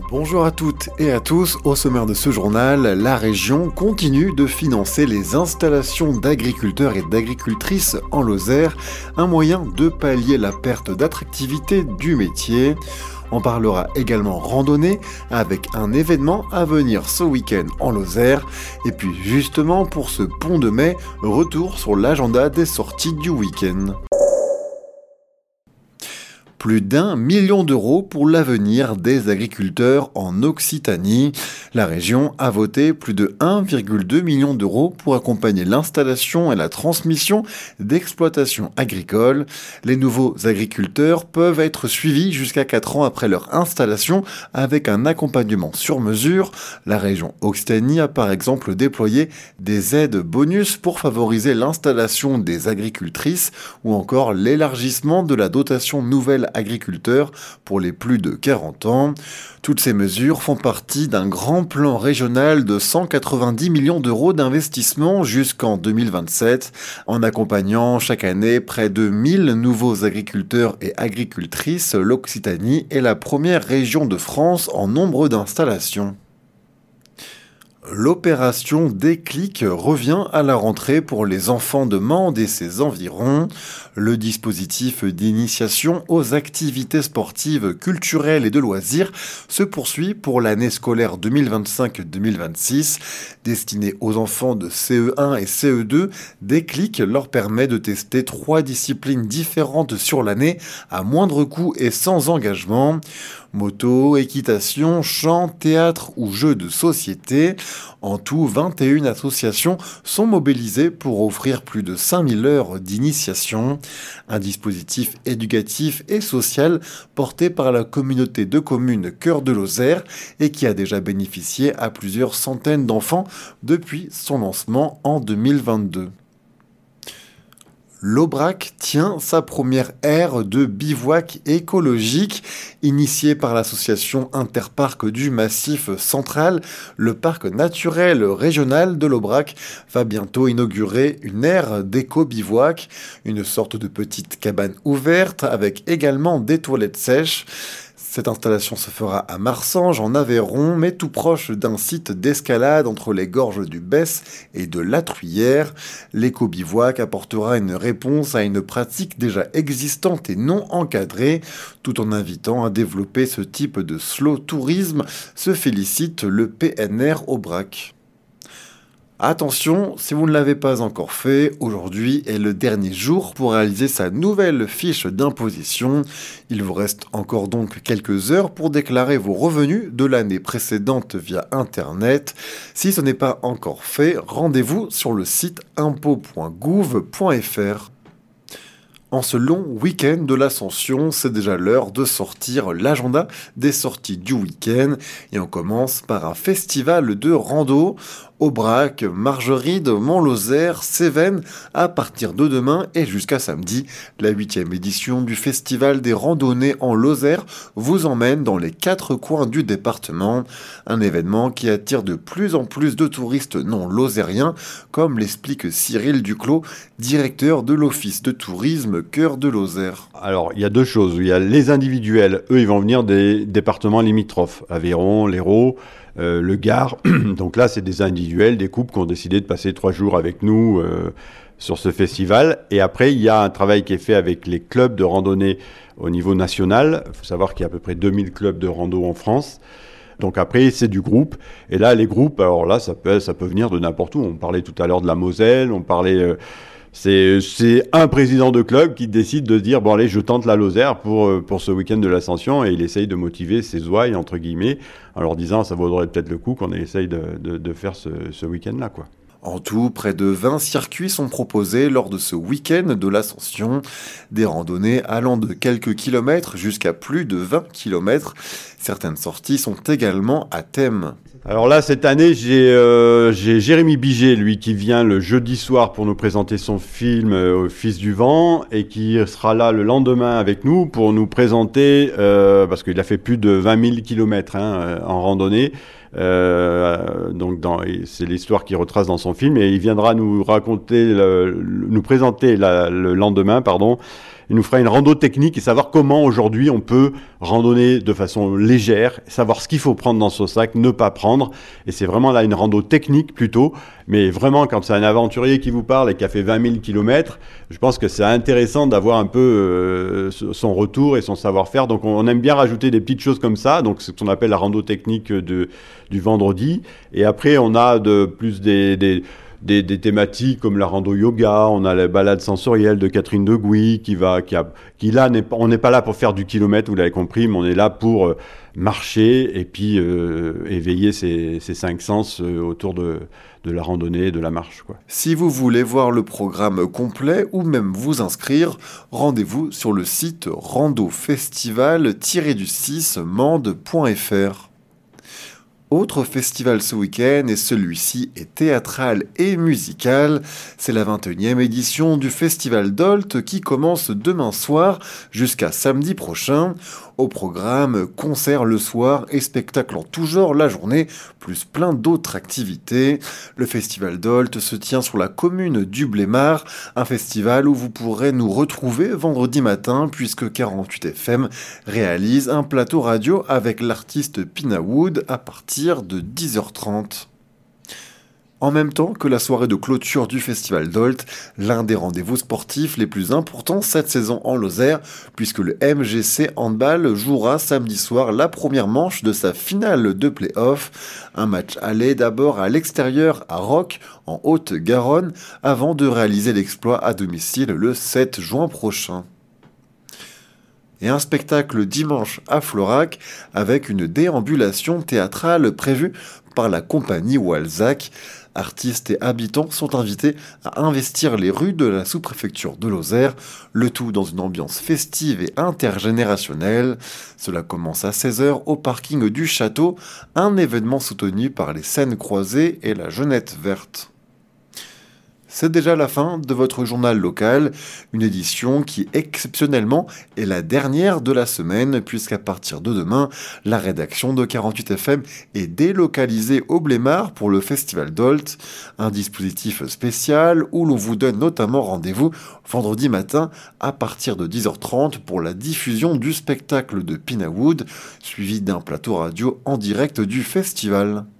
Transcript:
Bonjour à toutes et à tous, au sommaire de ce journal, la région continue de financer les installations d'agriculteurs et d'agricultrices en Lozère, un moyen de pallier la perte d'attractivité du métier. On parlera également randonnée avec un événement à venir ce week-end en Lozère. Et puis justement pour ce pont de mai, retour sur l'agenda des sorties du week-end. Plus d'1 million d'euros pour l'avenir des agriculteurs en Occitanie. La région a voté plus de 1,2 million d'euros pour accompagner l'installation et la transmission d'exploitations agricoles. Les nouveaux agriculteurs peuvent être suivis jusqu'à 4 ans après leur installation avec un accompagnement sur mesure. La région Occitanie a par exemple déployé des aides bonus pour favoriser l'installation des agricultrices ou encore l'élargissement de la dotation nouvelle agriculteurs pour les plus de 40 ans. Toutes ces mesures font partie d'un grand plan régional de 190 millions d'euros d'investissement jusqu'en 2027, en accompagnant chaque année près de 1000 nouveaux agriculteurs et agricultrices. L'Occitanie est la première région de France en nombre d'installations. L'opération Déclic revient à la rentrée pour les enfants de Mende et ses environs. Le dispositif d'initiation aux activités sportives, culturelles et de loisirs se poursuit pour l'année scolaire 2025-2026. Destiné aux enfants de CE1 et CE2, Déclic leur permet de tester 3 disciplines différentes sur l'année à moindre coût et sans engagement. Moto, équitation, chant, théâtre ou jeux de société. En tout, 21 associations sont mobilisées pour offrir plus de 5000 heures d'initiation. Un dispositif éducatif et social porté par la communauté de communes Cœur de Lozère et qui a déjà bénéficié à plusieurs centaines d'enfants depuis son lancement en 2022. L'Aubrac tient sa première aire de bivouac écologique. Initiée par l'association Interparc du Massif Central, le parc naturel régional de l'Aubrac va bientôt inaugurer une aire d'éco-bivouac, une sorte de petite cabane ouverte avec également des toilettes sèches. Cette installation se fera à Marsange, en Aveyron, mais tout proche d'un site d'escalade entre les gorges du Besse et de la Truyère. L'éco-bivouac apportera une réponse à une pratique déjà existante et non encadrée, tout en invitant à développer ce type de slow tourisme, se félicite le PNR Aubrac. Attention, si vous ne l'avez pas encore fait, aujourd'hui est le dernier jour pour réaliser sa nouvelle fiche d'imposition. Il vous reste encore donc quelques heures pour déclarer vos revenus de l'année précédente via Internet. Si ce n'est pas encore fait, rendez-vous sur le site impôts.gouv.fr. En ce long week-end de l'Ascension, c'est déjà l'heure de sortir l'agenda des sorties du week-end. Et on commence par un festival de rando. Aubrac, Margeride, Mont-Lozère, Cévennes, à partir de demain et jusqu'à samedi. La 8e édition du Festival des randonnées en Lozère vous emmène dans les 4 coins du département. Un événement qui attire de plus en plus de touristes non lozériens, comme l'explique Cyril Duclos, directeur de l'Office de tourisme Cœur de Lozère. Alors, il y a 2 choses. Il y a les individuels. Eux, ils vont venir des départements limitrophes. Aveyron, l'Hérault, le Gard. Donc là, c'est des individuels, des couples qui ont décidé de passer 3 jours avec nous sur ce festival. Et après, il y a un travail qui est fait avec les clubs de randonnée au niveau national. Il faut savoir qu'il y a à peu près 2000 clubs de rando en France. Donc après, c'est du groupe. Et là, les groupes, alors là, ça peut venir de n'importe où. On parlait tout à l'heure de la Moselle, on parlait... C'est un président de club qui décide de dire « Bon allez, je tente la Lozère pour ce week-end de l'Ascension » et il essaye de motiver ses ouailles, entre guillemets, en leur disant « Ça vaudrait peut-être le coup qu'on essaye de faire ce week-end-là, quoi ». En tout, près de 20 circuits sont proposés lors de ce week-end de l'Ascension. Des randonnées allant de quelques kilomètres jusqu'à plus de 20 kilomètres. Certaines sorties sont également à thème. Alors là, cette année, j'ai Jérémy Biget, lui, qui vient le jeudi soir pour nous présenter son film Fils du vent et qui sera là le lendemain avec nous pour nous présenter, parce qu'il a fait plus de 20 000 kilomètres en randonnée. C'est l'histoire qu'il retrace dans son film et il viendra nous présenter le lendemain, il nous fera une rando technique et savoir comment aujourd'hui on peut randonner de façon légère, savoir ce qu'il faut prendre dans son sac, ne pas prendre. Et c'est vraiment là une rando technique plutôt. Mais vraiment, quand c'est un aventurier qui vous parle et qui a fait 20 000 km, je pense que c'est intéressant d'avoir un peu son retour et son savoir-faire. Donc on aime bien rajouter des petites choses comme ça. Donc c'est ce qu'on appelle la rando technique du vendredi. Et après, on a des thématiques comme la rando yoga, on a la balade sensorielle de Catherine Degouy qui là, on n'est pas là pour faire du kilomètre, vous l'avez compris, mais on est là pour marcher et puis éveiller ses cinq sens autour de la randonnée, de la marche, quoi. Si vous voulez voir le programme complet ou même vous inscrire, rendez-vous sur le site randofestival-du6mende.fr. Autre festival ce week-end, et celui-ci est théâtral et musical, c'est la 21e édition du Festival Dolt qui commence demain soir jusqu'à samedi prochain. Au programme, concert le soir et spectacle en tout genre la journée, plus plein d'autres activités. Le Festival Dolt se tient sur la commune du Blémard, un festival où vous pourrez nous retrouver vendredi matin puisque 48 FM réalise un plateau radio avec l'artiste Pina Wood à partir de 10h30. En même temps que la soirée de clôture du Festival Dolt, l'un des rendez-vous sportifs les plus importants cette saison en Lozère, puisque le MGC Handball jouera samedi soir la première manche de sa finale de play-off. Un match aller d'abord à l'extérieur à Roques, en Haute-Garonne, avant de réaliser l'exploit à domicile le 7 juin prochain. Et un spectacle dimanche à Florac avec une déambulation théâtrale prévue par la compagnie Walzac. Artistes et habitants sont invités à investir les rues de la sous-préfecture de Lozère, le tout dans une ambiance festive et intergénérationnelle. Cela commence à 16h au parking du château, un événement soutenu par les Scènes Croisées et la Jeunette Verte. C'est déjà la fin de votre journal local, une édition qui exceptionnellement est la dernière de la semaine puisqu'à partir de demain, la rédaction de 48 FM est délocalisée au Blémard pour le Festival Dolt, un dispositif spécial où l'on vous donne notamment rendez-vous vendredi matin à partir de 10h30 pour la diffusion du spectacle de Pina Wood, suivi d'un plateau radio en direct du festival.